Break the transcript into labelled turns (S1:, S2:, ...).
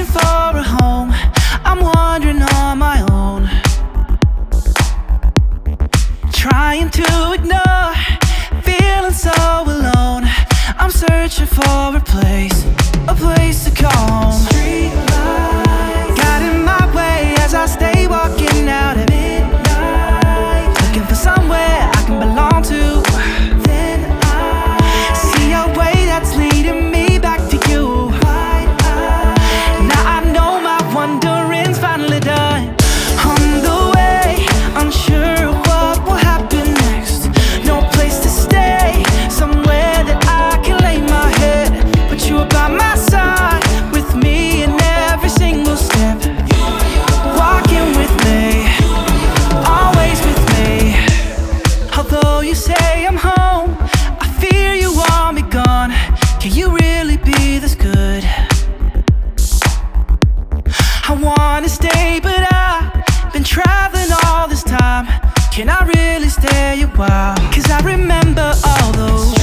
S1: looking for a home, I'm wandering on my own, trying to ignore, feeling so alone. I'm searching for a place to call home. Street lights got in my way as I stay walking out at midnight, looking for somewhere I can belong to. Then I see a way that's leading me back to you. Now I know my wandering's finally done. On the way, unsure of what will happen next. No place to stay, somewhere that I can lay my head. But you are by my side, with me in every single step. Walking with me, always with me. Although you say I'm home, I fear you want me gone. Can you really be this good? I wanna stay, but I've been traveling all this time. Can I really stay a while? 'Cause I remember all those